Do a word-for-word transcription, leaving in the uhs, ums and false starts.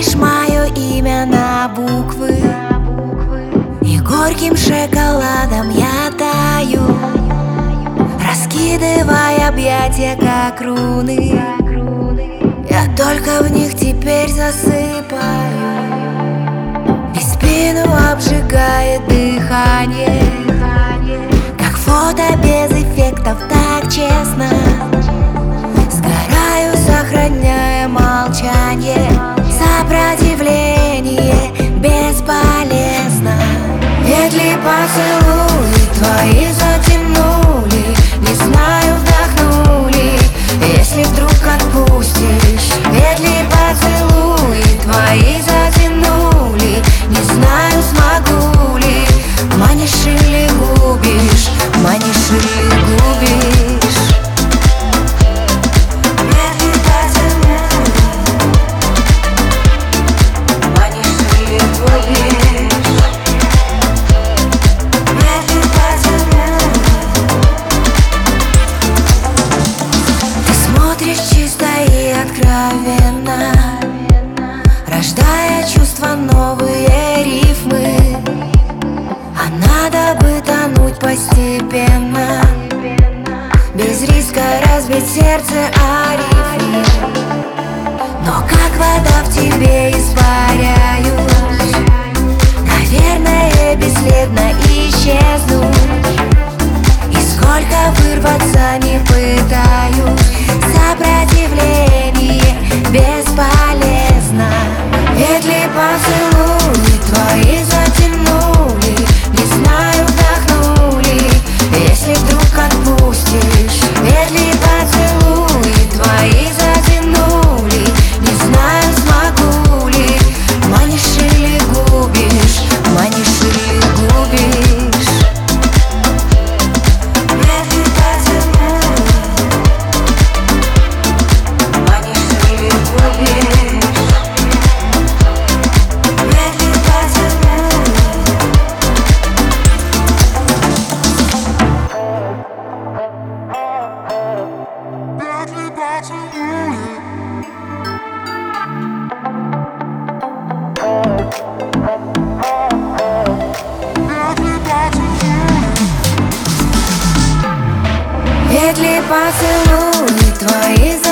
делишь мое имя на буквы, и горьким шоколадом я таю, раскидывая объятия, как руны. Я только в них теперь засыпаю, и спину обжигает дыхание, как фото без эффектов, так честно. Сгораю, сохраняя молчание. Сопротивление бесполезно. Ведь ли поцелуи твои затянули, не знаю, вдохнули, если вдруг отпустишь. Ведь ли поцелуи твои затянули, не знаю, смогу ли. Манишь или губишь, манишь или губишь. Чисто и откровенно, рождая чувства, новые рифмы. А надо бы тонуть постепенно, без риска разбить сердце о рифмы. Но как вода в тебе испаряюсь, наверное, бесследно исчезнуть. И сколько вырваться не пытаюсь, сопротивление бесполезно. Ведь ли поцелуи твои затянули, не знаю, вдохнули, если вдруг отпустишь. Ведь ли поцелуи твои затянули, не знаю, смогу ли. Манишь или губишь, манишь или губишь. Ведь ли поцелуи твои